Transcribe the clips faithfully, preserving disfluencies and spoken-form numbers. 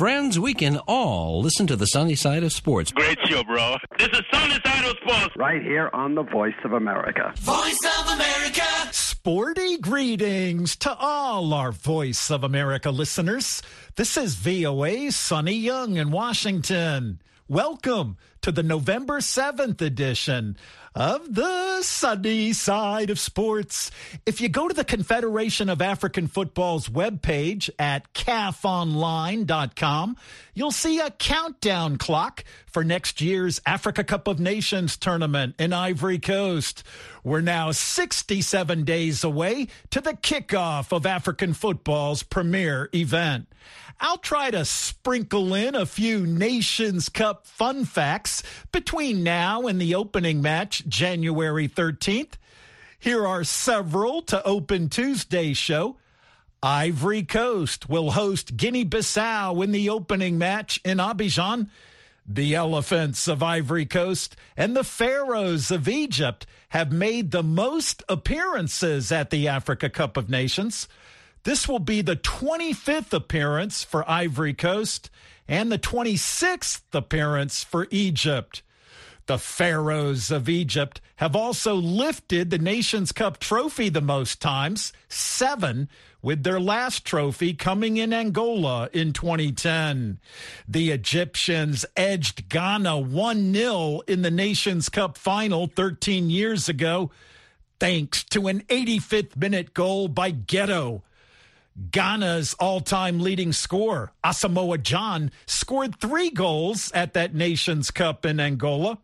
friends, we can all listen to the sunny side of sports. Great show, bro. This is Sunny Side of Sports. Right here on the Voice of America. Voice of America. Sporty greetings to all our Voice of America listeners. This is V O A's Sonny Young in Washington. Welcome to the November seventh edition of the Sunny Side of Sports. If you go to the Confederation of African Football's webpage at C A F online dot com, you'll see a countdown clock for next year's Africa Cup of Nations tournament in Ivory Coast. We're now sixty-seven days away to the kickoff of African football's premier event. I'll try to sprinkle in a few Nations Cup fun facts between now and the opening match, January thirteenth. Here are several to open Tuesday's show. Ivory Coast will host Guinea-Bissau in the opening match in Abidjan. The Elephants of Ivory Coast and the Pharaohs of Egypt have made the most appearances at the Africa Cup of Nations. This will be the twenty-fifth appearance for Ivory Coast and the twenty-sixth appearance for Egypt. The Pharaohs of Egypt have also lifted the Nations Cup trophy the most times, seven, with their last trophy coming in Angola in twenty ten. The Egyptians edged Ghana one nil in the Nations Cup final thirteen years ago, thanks to an eighty-fifth minute goal by Ghetto. Ghana's all-time leading scorer, Asamoah Gyan, scored three goals at that Nations Cup in Angola.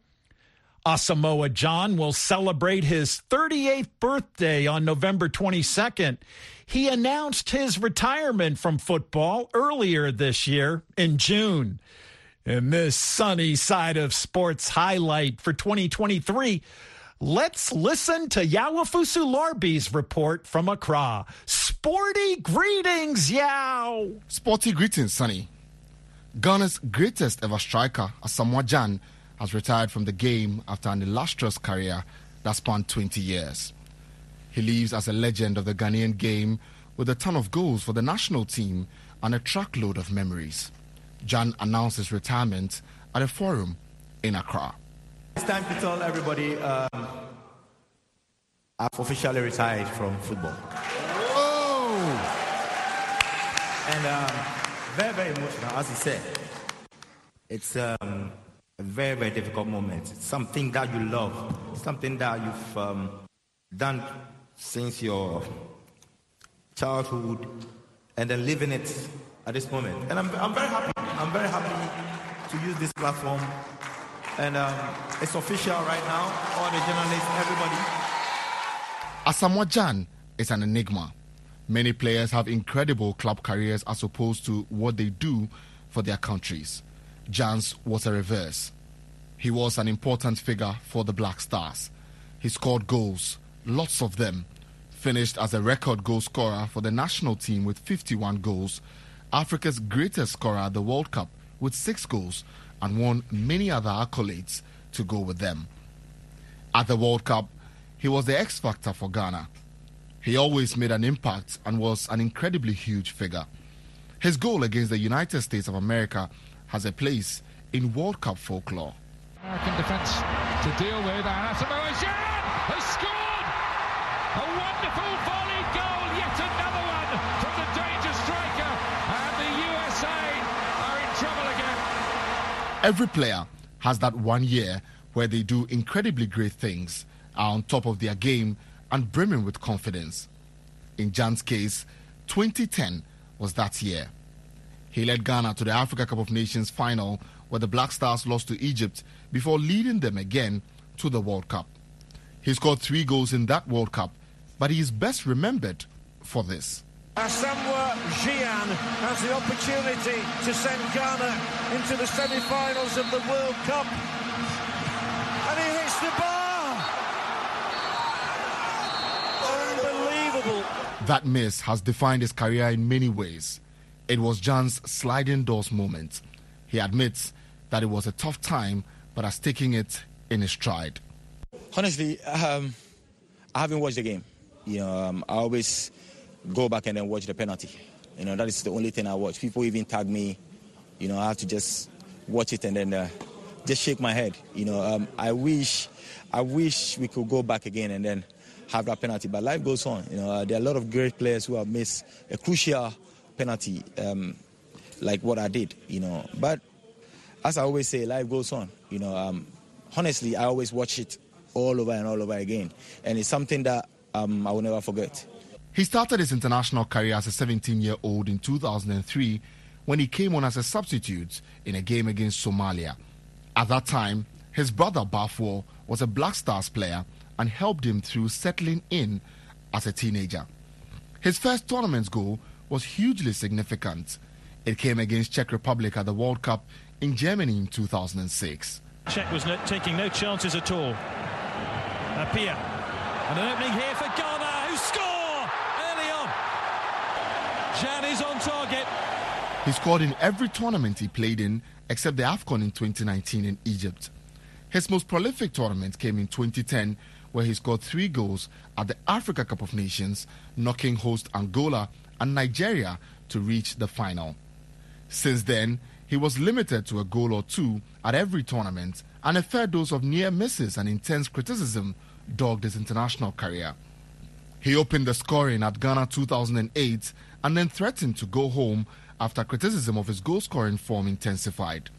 Asamoah Gyan will celebrate his thirty-eighth birthday on November twenty-second. He announced his retirement from football earlier this year in June. In this Sunny Side of Sports highlight for twenty twenty-three, let's listen to Yawafusu Larbi's report from Accra. Sporty greetings, Yao! Sporty greetings, Sonny. Ghana's greatest ever striker, Asamoah Gyan, has retired from the game after an illustrious career that spanned twenty years. He lives as a legend of the Ghanaian game with a ton of goals for the national team and a truckload of memories. Gyan announced his retirement at a forum in Accra. It's time to tell everybody um, I've officially retired from football. Oh! And um, very, very emotional, as he said. It's um, a very, very difficult moment. It's something that you love, something that you've um, done since your childhood, and then living it at this moment. And I'm, I'm very happy. I'm very happy to use this platform. And um, it's official right now. All the journalists, everybody. Asamoah Gyan is an enigma. Many players have incredible club careers as opposed to what they do for their countries. Gyan's was a reverse. He was an important figure for the Black Stars. He scored goals, lots of them. Finished as a record goal scorer for the national team with fifty-one goals, Africa's greatest scorer at the World Cup with six goals, and won many other accolades to go with them. At the World Cup, he was the X-factor for Ghana. He always made an impact and was an incredibly huge figure. His goal against the United States of America has a place in World Cup folklore. American defence to deal with, and Asamoah Gyan has scored! A wonderful volley goal, yet another one from the danger striker, and the U S A are in trouble again. Every player has that one year where they do incredibly great things, are on top of their game and brimming with confidence. In Gyan's case, twenty ten was that year. He led Ghana to the Africa Cup of Nations final where the Black Stars lost to Egypt before leading them again to the World Cup. He scored three goals in that World Cup, but he is best remembered for this. Asamoah Gyan has the opportunity to send Ghana into the semi-finals of the World Cup. And he hits the bar! Unbelievable! That miss has defined his career in many ways. It was Gyan's sliding doors moment. He admits that it was a tough time, but has taken it in his stride. Honestly, um, I haven't watched the game. You know, um, I always go back and then watch the penalty. You know, that is the only thing I watch. People even tag me You know, I have to just watch it and then uh, just shake my head. You know, um, I wish, I wish we could go back again and then have that penalty. But life goes on. You know, uh, there are a lot of great players who have missed a crucial penalty, um, like what I did. You know, but as I always say, life goes on. You know, um, honestly, I always watch it all over and all over again, and it's something that um, I will never forget. He started his international career as a seventeen-year-old in two thousand three when he came on as a substitute in a game against Somalia. At that time, his brother Bafo was a Black Stars player and helped him through settling in as a teenager. His first tournament goal was hugely significant. It came against Czech Republic at the World Cup in Germany in two thousand six. Czech was no, taking no chances at all. Apia. And an opening here for Ghana, who score early on. Jan is on target. He scored in every tournament he played in except the AFCON in twenty nineteen in Egypt. His most prolific tournament came in twenty ten, where he scored three goals at the Africa Cup of Nations, knocking host Angola and Nigeria to reach the final. Since then, he was limited to a goal or two at every tournament, and a fair dose of near misses and intense criticism dogged his international career. He opened the scoring at Ghana two thousand eight and then threatened to go home after criticism of his goal-scoring form intensified.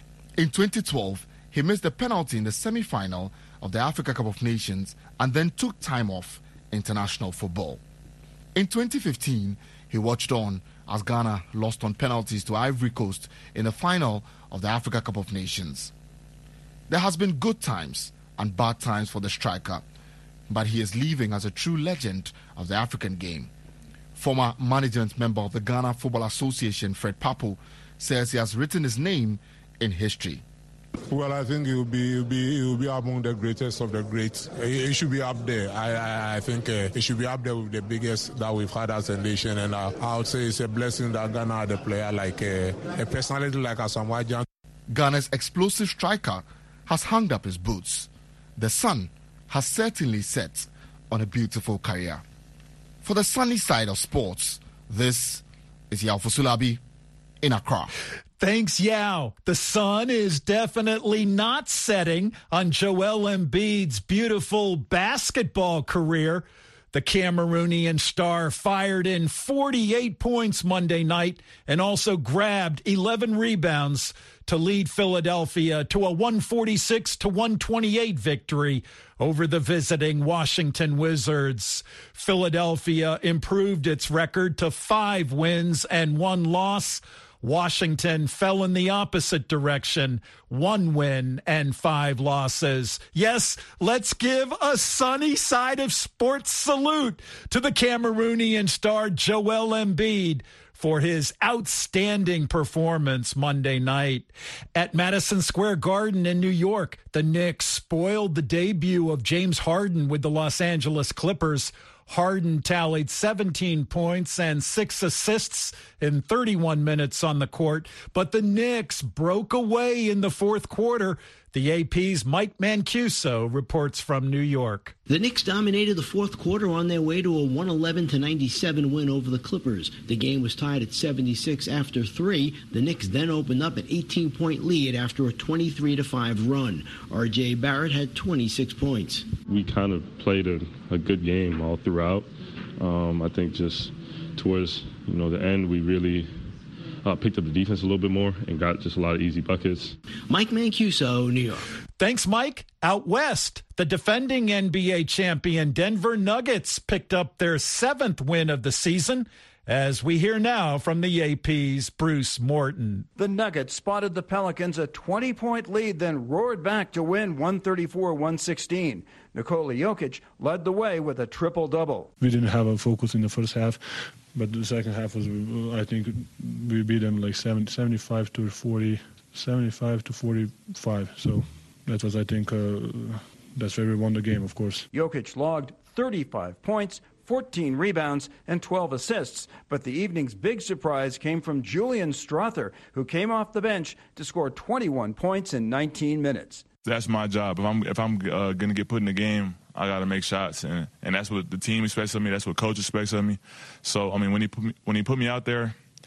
In twenty twelve, he missed the penalty in the semi-final of the Africa Cup of Nations and then took time off international football. In twenty fifteen, he watched on as Ghana lost on penalties to Ivory Coast in the final of the Africa Cup of Nations. There has been good times and bad times for the striker, but he is leaving as a true legend of the African game. Former management member of the Ghana Football Association, Fred Papo, says he has written his name in history. Well, I think he will be, he'll be, he'll be among the greatest of the greats. He, he should be up there. I, I, I think uh, he should be up there with the biggest that we've had as a nation. And uh, I would say it's a blessing that Ghana had a player like uh, a personality like Asamoah Gyan. Ghana's explosive striker has hung up his boots. The sun has certainly set on a beautiful career. For the sunny side of sports, this is Yao Fusulabi in Accra. Thanks, Yao. The sun is definitely not setting on Joel Embiid's beautiful basketball career. The Cameroonian star fired in forty-eight points Monday night and also grabbed eleven rebounds to lead Philadelphia to a one forty-six to one twenty-eight victory over the visiting Washington Wizards. Philadelphia improved its record to five wins and one loss. Washington fell in the opposite direction, one win and five losses. Yes, let's give a sunny side of sports salute to the Cameroonian star Joel Embiid for his outstanding performance Monday night. At Madison Square Garden in New York, the Knicks spoiled the debut of James Harden with the Los Angeles Clippers. Harden tallied seventeen points and six assists in thirty-one minutes on the court, but the Knicks broke away in the fourth quarter. The A P's Mike Mancuso reports from New York. The Knicks dominated the fourth quarter on their way to a one eleven to ninety-seven win over the Clippers. The game was tied at seventy-six after three. The Knicks then opened up an eighteen-point lead after a twenty-three to five run. R J Barrett had twenty-six points. We kind of played a, a good game all throughout. Um, I think just towards you know the end, we really Uh, picked up the defense a little bit more and got just a lot of easy buckets. Mike Mancuso, New York. Thanks, Mike. Out west, the defending N B A champion Denver Nuggets picked up their seventh win of the season, as we hear now from the A P's Bruce Morton. The Nuggets spotted the Pelicans a twenty-point lead, then roared back to win one thirty-four one sixteen. Nikola Jokic led the way with a triple-double. We didn't have a focus in the first half, but the second half was, I think, we beat them like seventy-five to forty, seventy-five to forty-five. So that was, I think, uh, that's where we won the game, of course. Jokic logged thirty-five points, fourteen rebounds, and twelve assists. But the evening's big surprise came from Julian Strawther, who came off the bench to score twenty-one points in nineteen minutes. That's my job. If I'm if I'm uh, going to get put in the game, I got to make shots, and and that's what the team expects of me. That's what coach expects of me. So I mean, when he put me, when he put me out there,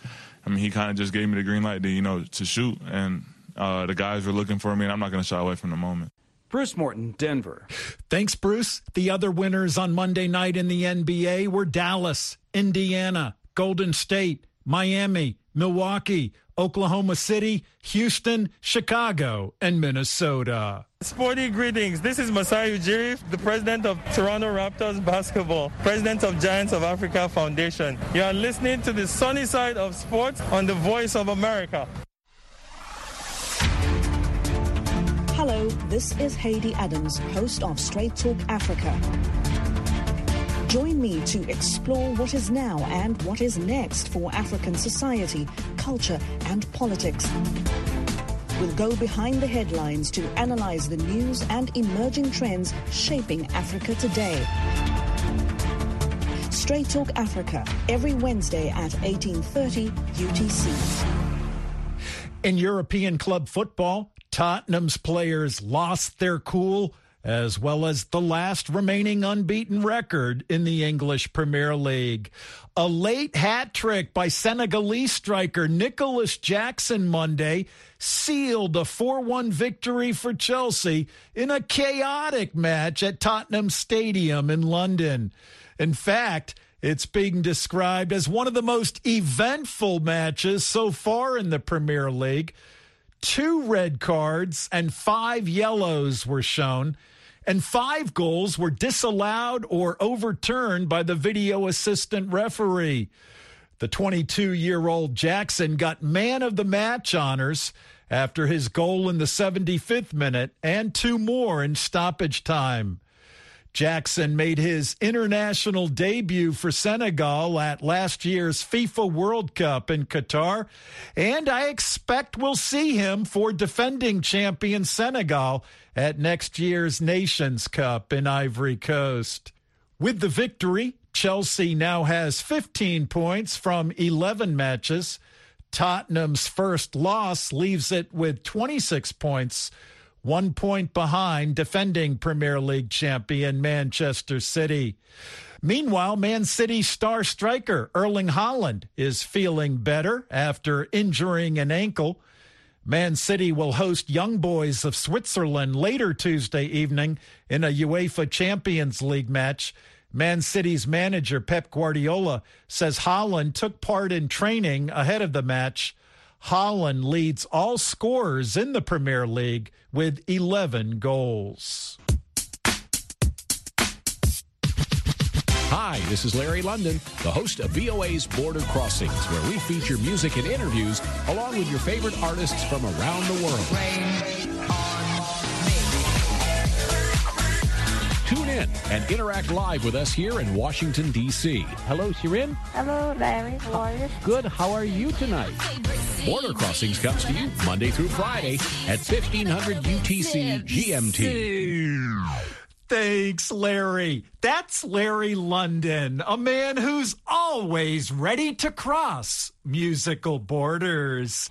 I mean, he kind of just gave me the green light to, you know, to shoot. And uh, the guys were looking for me, and I'm not going to shy away from the moment. Bruce Morton, Denver. Thanks, Bruce. The other winners on Monday night in the N B A were Dallas, Indiana, Golden State, Miami, Milwaukee, Oklahoma City, Houston, Chicago, and Minnesota. Sporty greetings. This is Masai Ujiri, the president of Toronto Raptors Basketball, president of Giants of Africa Foundation. You are listening to the sunny side of sports on the Voice of America. Hello, this is Heidi Adams, host of Straight Talk Africa. Join me to explore what is now and what is next for African society, culture, and politics. We'll go behind the headlines to analyze the news and emerging trends shaping Africa today. Straight Talk Africa, every Wednesday at eighteen thirty U T C. In European club football, Tottenham's players lost their cool, as well as the last remaining unbeaten record in the English Premier League. A late hat trick by Senegalese striker Nicholas Jackson Monday sealed a four one victory for Chelsea in a chaotic match at Tottenham Stadium in London. In fact, it's being described as one of the most eventful matches so far in the Premier League. Two red cards and five yellows were shown, and five goals were disallowed or overturned by the video assistant referee. The twenty-two-year-old Jackson got man of the match honors after his goal in the seventy-fifth minute and two more in stoppage time. Jackson made his international debut for Senegal at last year's FIFA World Cup in Qatar, and I expect we'll see him for defending champion Senegal at next year's Nations Cup in Ivory Coast. With the victory, Chelsea now has fifteen points from eleven matches. Tottenham's first loss leaves it with twenty-six points, one point behind defending Premier League champion Manchester City. Meanwhile, Man City star striker Erling Haaland is feeling better after injuring an ankle. Man City will host Young Boys of Switzerland later Tuesday evening in a UEFA Champions League match. Man City's manager Pep Guardiola says Haaland took part in training ahead of the match. Haaland leads all scorers in the Premier League with eleven goals. Hi, this is Larry London, the host of V O A's Border Crossings, where we feature music and interviews along with your favorite artists from around the world. Tune in and interact live with us here in Washington, D C Hello, Shirin. Hello, Larry. How are you? Good. How are you tonight? Border Crossings comes to you Monday through Friday at fifteen hundred U T C G M T. Thanks, Larry. That's Larry London, a man who's always ready to cross musical borders.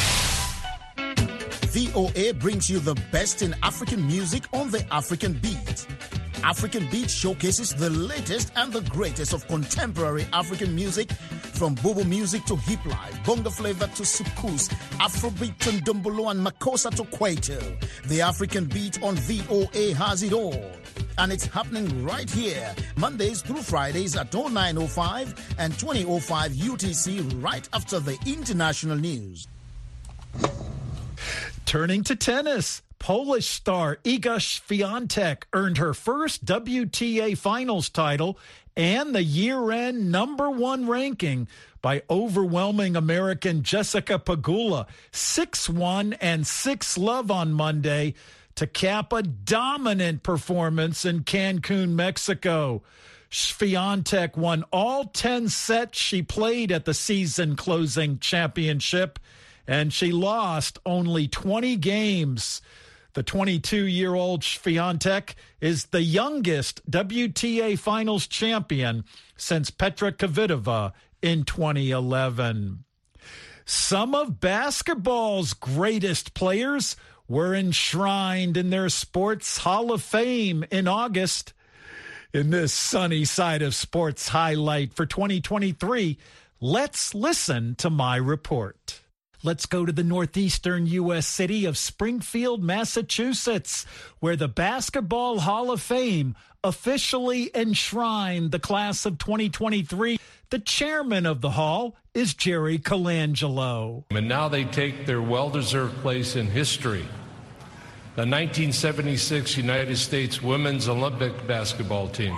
V O A brings you the best in African music on the African Beat. African Beat showcases the latest and the greatest of contemporary African music, from Bobo music to hip life, bongo flavor to soukous, Afrobeat to Ndombolo and Makossa to Kwaito. The African Beat on V O A has it all. And it's happening right here, Mondays through Fridays at oh nine oh five and twenty oh five U T C, right after the international news. Turning to tennis, Polish star Iga Świątek earned her first W T A finals title and the year-end number one ranking by overwhelming American Jessica Pegula six one and six love on Monday to cap a dominant performance in Cancun, Mexico. Świątek won all ten sets she played at the season-closing championship, and she lost only twenty games. The twenty-two-year-old Świątek is the youngest W T A finals champion since Petra Kvitova in twenty eleven. Some of basketball's greatest players were enshrined in their Sports Hall of Fame in August. In this sunny side of sports highlight for twenty twenty-three, Let's listen to my report. Let's go to the northeastern U S city of Springfield, Massachusetts, where the Basketball Hall of Fame officially enshrined the class of twenty twenty-three. The chairman of the hall is Jerry Colangelo. And now they take their well-deserved place in history. The nineteen seventy-six United States Women's Olympic Basketball Team.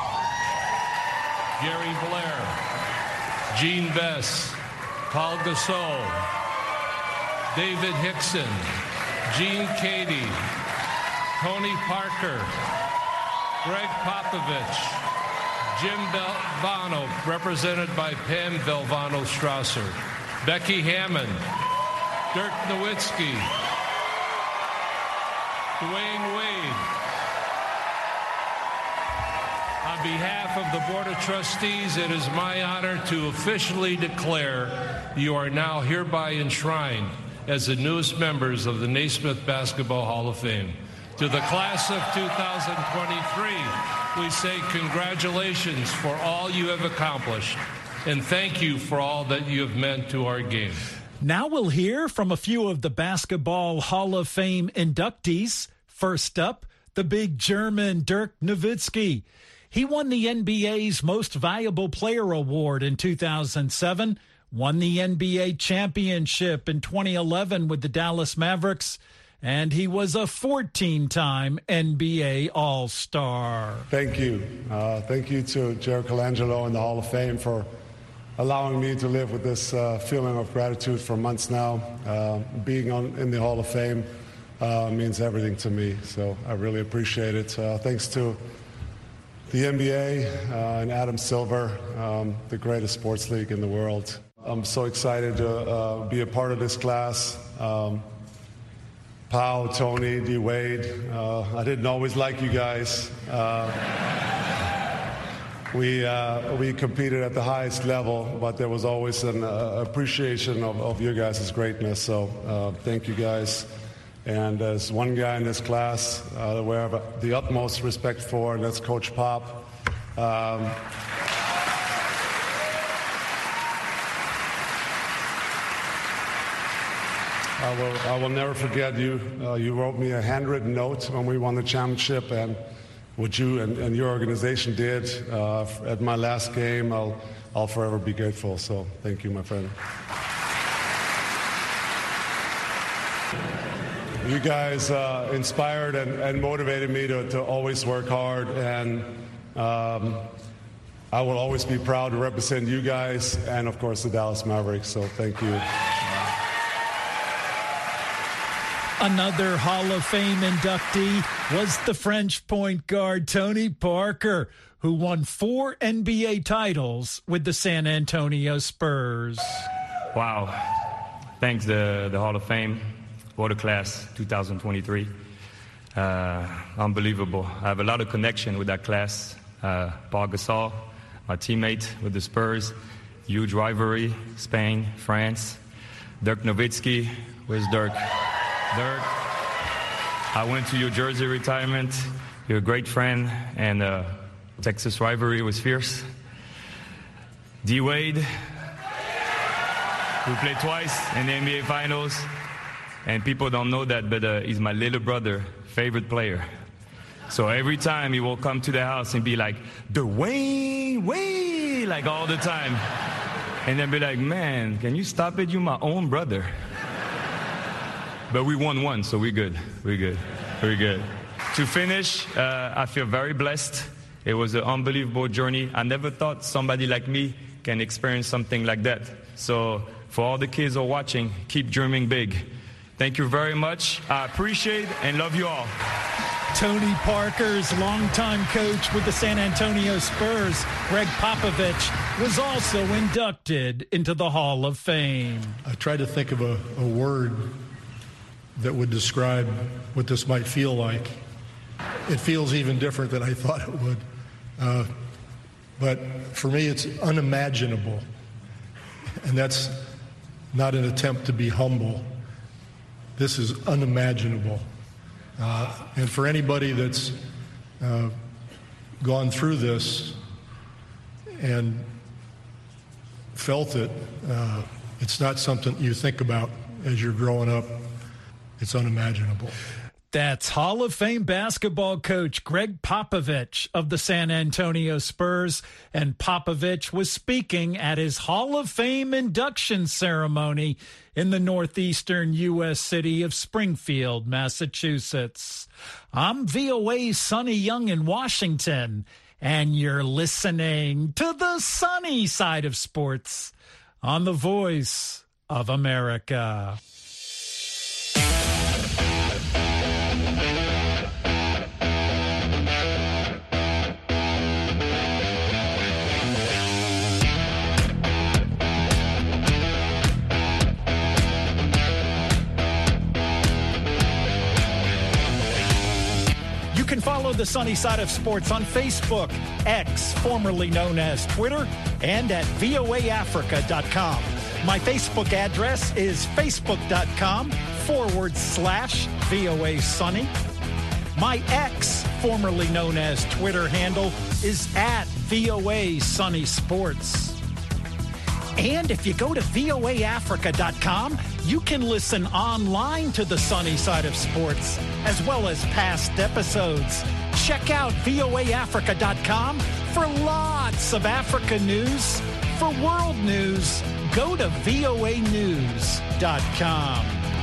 Gary Blair, Jean Bess, Paul Gasol, David Hickson, Gene Cady, Tony Parker, Greg Popovich, Jim Valvano, represented by Pam Valvano-Strasser, Becky Hammond, Dirk Nowitzki, Dwayne Wade. On behalf of the Board of Trustees, it is my honor to officially declare you are now hereby enshrined as the newest members of the Naismith Basketball Hall of Fame. To the class of two thousand twenty-three, we say congratulations for all you have accomplished, and thank you for all that you have meant to our game. Now we'll hear from a few of the Basketball Hall of Fame inductees. First up, the big German Dirk Nowitzki. He won the N B A's Most Valuable Player Award in two thousand seven, won the N B A championship in twenty eleven with the Dallas Mavericks, and he was a fourteen-time N B A All-Star. Thank you. Uh, thank you to Jerry Colangelo and the Hall of Fame for allowing me to live with this uh, feeling of gratitude for months now. Uh, being on, in the Hall of Fame uh, means everything to me, so I really appreciate it. Uh, thanks to the N B A uh, and Adam Silver, um, the greatest sports league in the world. I'm so excited to uh, be a part of this class. Um, Pau, Tony, D. Wade, uh, I didn't always like you guys. Uh, we, uh, we competed at the highest level, but there was always an uh, appreciation of, of your guys' greatness, so uh, thank you guys. And as one guy in this class uh, that we have the utmost respect for, and that's Coach Pop. Um, I will, I will never forget you. Uh, you wrote me a handwritten note when we won the championship, and what you and, and your organization did uh, at my last game, I'll, I'll forever be grateful. So thank you, my friend. You guys uh, inspired and, and motivated me to, to always work hard, and um, I will always be proud to represent you guys and, of course, the Dallas Mavericks, so thank you. Another Hall of Fame inductee was the French point guard Tony Parker, who won four N B A titles with the San Antonio Spurs. Wow. Thanks, the, the Hall of Fame. Water class two thousand twenty-three. Uh, unbelievable. I have a lot of connection with that class. Uh, Paul Gasol, my teammate with the Spurs. Huge rivalry, Spain, France. Dirk Nowitzki. Where's Dirk? Dirk. I went to your Jersey retirement. You're a great friend, and uh, Texas rivalry was fierce. D. Wade. We played twice in the N B A Finals. And people don't know that, but uh, he's my little brother, favorite player. So every time he will come to the house and be like, Dwayne Wade, like all the time. And then be like, man, can you stop it? You're my own brother. But we won one, so we're good. We're good. We're good. To finish, uh, I feel very blessed. It was an unbelievable journey. I never thought somebody like me can experience something like that. So for all the kids who are watching, keep dreaming big. Thank you very much. I appreciate and love you all. Tony Parker's longtime coach with the San Antonio Spurs, Greg Popovich, was also inducted into the Hall of Fame. I tried to think of a, a word that would describe what this might feel like. It feels even different than I thought it would. Uh, but for me, it's unimaginable. And that's not an attempt to be humble. This is unimaginable. Uh, and for anybody that's uh, gone through this and felt it. Uh, it's not something you think about as you're growing up. It's unimaginable. That's Hall of Fame basketball coach Greg Popovich of the San Antonio Spurs. And Popovich was speaking at his Hall of Fame induction ceremony in the northeastern U S city of Springfield, Massachusetts. I'm V O A's Sonny Young in Washington, and you're listening to the sunny side of sports on the Voice of America. You can follow the Sunny Side of Sports on Facebook, X, formerly known as Twitter, and at V O A Africa dot com. My Facebook address is facebook.com forward slash VOA Sunny. My X, formerly known as Twitter handle, is at V O A Sunny Sports. And if you go to V O A Africa dot com, you can listen online to the Sunny Side of Sports, as well as past episodes. Check out V O A Africa dot com for lots of Africa news. For world news, go to V O A news dot com.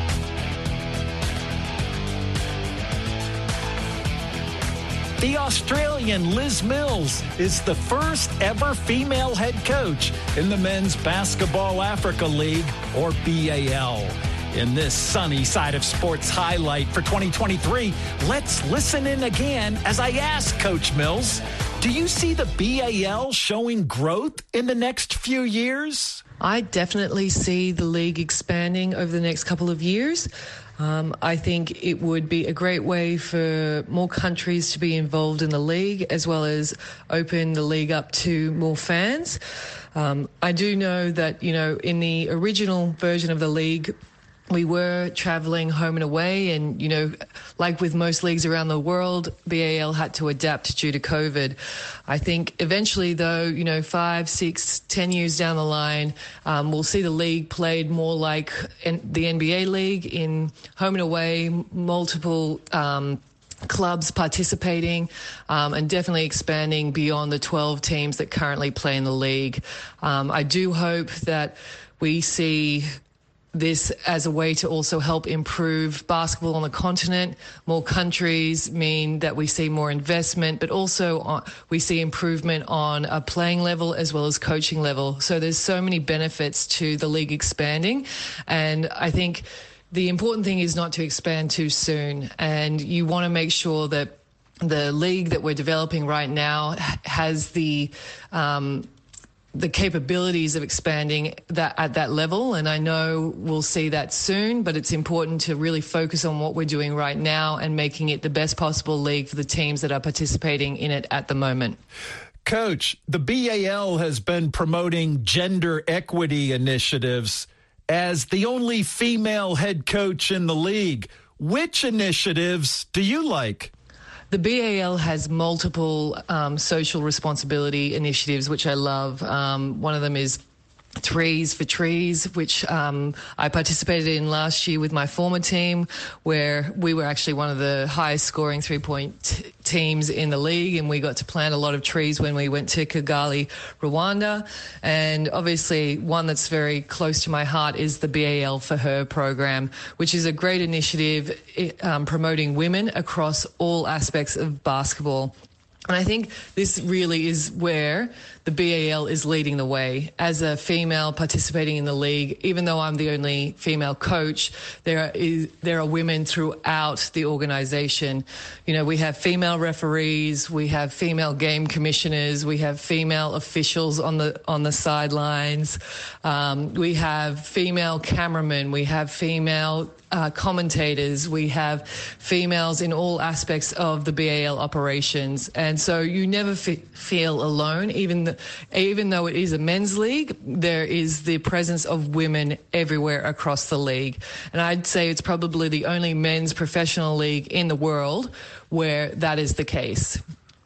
The Australian Liz Mills is the first ever female head coach in the Men's Basketball Africa League, or B A L. In this Sunny Side of Sports highlight for twenty twenty-three, let's listen in again as I ask Coach Mills, do you see the B A L showing growth in the next few years? I definitely see the league expanding over the next couple of years. Um, I think it would be a great way for more countries to be involved in the league, as well as open the league up to more fans. Um, I do know that, you know, in the original version of the league, we were traveling home and away, and, you know, like with most leagues around the world, B A L had to adapt due to COVID. I think eventually, though, you know, five, six, ten years down the line, um, we'll see the league played more like N- the N B A league, in home and away, multiple um clubs participating, um, and definitely expanding beyond the twelve teams that currently play in the league. Um, I do hope that we see this as a way to also help improve basketball on the continent. More countries mean that we see more investment, but also on, we see improvement on a playing level as well as coaching level. So there's so many benefits to the league expanding. And I think the important thing is not to expand too soon. And you want to make sure that the league that we're developing right now has the um, the capabilities of expanding that at that level. And I know we'll see that soon, but it's important to really focus on what we're doing right now and making it the best possible league for the teams that are participating in it at the moment. Coach, the B A L has been promoting gender equity initiatives as the only female head coach in the league. Which initiatives do you like? The B A L has multiple um, social responsibility initiatives, which I love. Um, one of them is Threes for Trees, which um, I participated in last year with my former team, where we were actually one of the highest scoring three-point t- teams in the league, and we got to plant a lot of trees when we went to Kigali, Rwanda. And obviously one that's very close to my heart is the B A L for Her program, which is a great initiative um, promoting women across all aspects of basketball. And I think this really is where the B A L is leading the way. As a female participating in the league, even though I'm the only female coach, there is there are women throughout the organization. You know, we have female referees, we have female game commissioners, we have female officials on the on the sidelines, um, we have female cameramen, we have female Uh, commentators, we have females in all aspects of the B A L operations. And so you never f- feel alone. Even the, even though it is a men's league, there is the presence of women everywhere across the league. And I'd say it's probably the only men's professional league in the world where that is the case.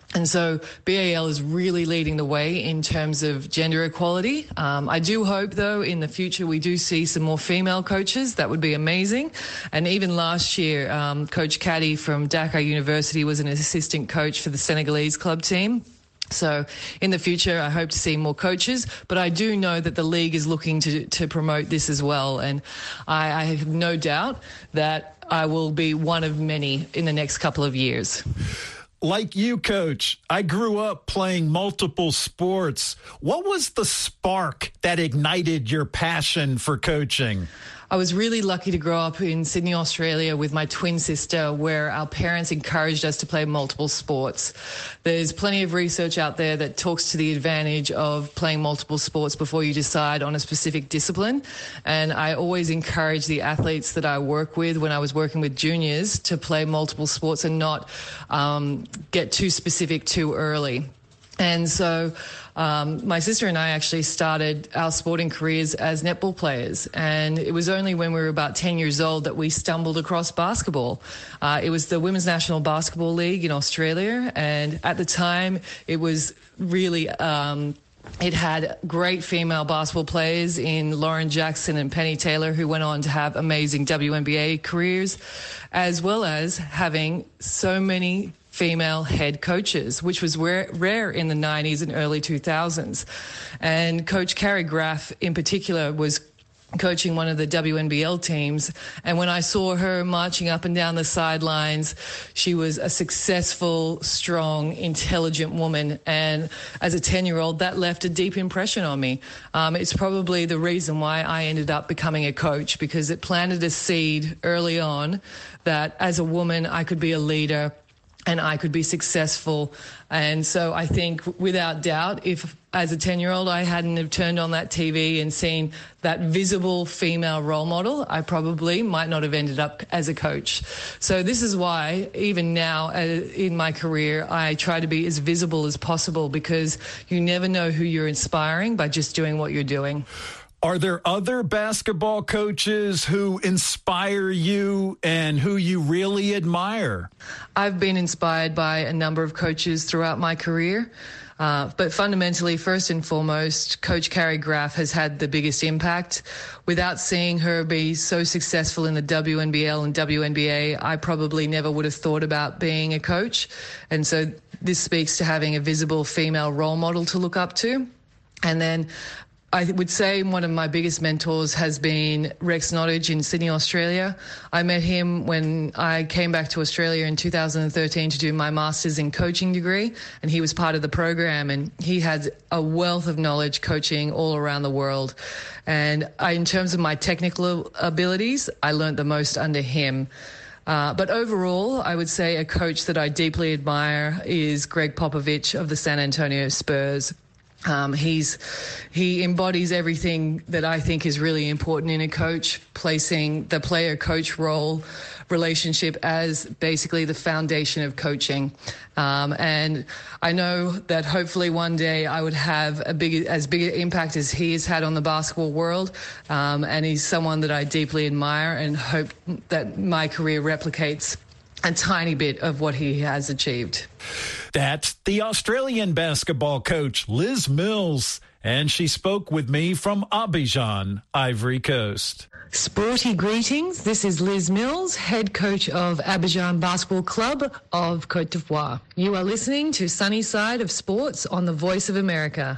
And so B A L is really leading the way in terms of gender equality. Um, I do hope, though, in the future we do see some more female coaches. That would be amazing. And even last year, um, Coach Caddy from Dakar University was an assistant coach for the Senegalese club team. So in the future, I hope to see more coaches, but I do know that the league is looking to, to promote this as well. And I, I have no doubt that I will be one of many in the next couple of years. Like you, Coach, I grew up playing multiple sports. What was the spark that ignited your passion for coaching? I was really lucky to grow up in Sydney, Australia with my twin sister, where our parents encouraged us to play multiple sports. There's plenty of research out there that talks to the advantage of playing multiple sports before you decide on a specific discipline. And I always encourage the athletes that I work with when I was working with juniors to play multiple sports and not um, get too specific too early. And so um, my sister and I actually started our sporting careers as netball players. And it was only when we were about ten years old that we stumbled across basketball. Uh, it was the Women's National Basketball League in Australia. And at the time, it was really... Um, It had great female basketball players in Lauren Jackson and Penny Taylor, who went on to have amazing W N B A careers, as well as having so many female head coaches, which was rare, rare in the nineties and early two thousands. And Coach Carrie Graf in particular was coaching one of the W N B L teams. And when I saw her marching up and down the sidelines, she was a successful, strong, intelligent woman. And as a ten-year-old, that left a deep impression on me. Um, it's probably the reason why I ended up becoming a coach, because it planted a seed early on that as a woman, I could be a leader and I could be successful. And so I think without doubt, if as a ten-year-old I hadn't have turned on that T V and seen that visible female role model, I probably might not have ended up as a coach. So this is why even now uh, in my career, I try to be as visible as possible, because you never know who you're inspiring by just doing what you're doing. Are there other basketball coaches who inspire you and who you really admire? I've been inspired by a number of coaches throughout my career. Uh, but fundamentally, first and foremost, Coach Carrie Graf has had the biggest impact. Without seeing her be so successful in the W N B L and W N B A, I probably never would have thought about being a coach. And so this speaks to having a visible female role model to look up to. And then I would say one of my biggest mentors has been Rex Nottage in Sydney, Australia. I met him when I came back to Australia in two thousand thirteen to do my master's in coaching degree, and he was part of the program, and he had a wealth of knowledge coaching all around the world. And I, in terms of my technical abilities, I learned the most under him. Uh, but overall, I would say a coach that I deeply admire is Greg Popovich of the San Antonio Spurs. Um, he's he embodies everything that I think is really important in a coach, placing the player-coach role relationship as basically the foundation of coaching. Um, and I know that hopefully one day I would have a big, as big an impact as he has had on the basketball world. Um, and he's someone that I deeply admire and hope that my career replicates a tiny bit of what he has achieved. That's the Australian basketball coach, Liz Mills, and she spoke with me from Abidjan, Ivory Coast. Sporty greetings. This is Liz Mills, head coach of Abidjan Basketball Club of Côte d'Ivoire. You are listening to Sunny Side of Sports on the Voice of America.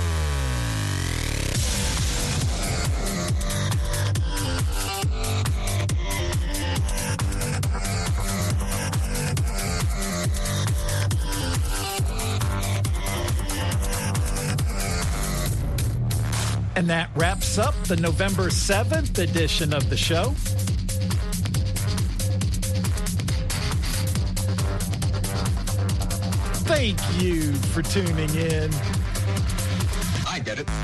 And that wraps up the November seventh edition of the show. Thank you for tuning in. I get it.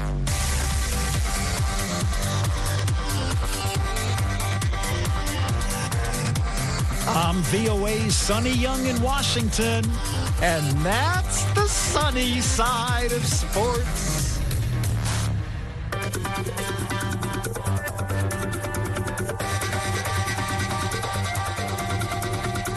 I'm V O A's Sonny Young in Washington, and that's the sunny side of sports.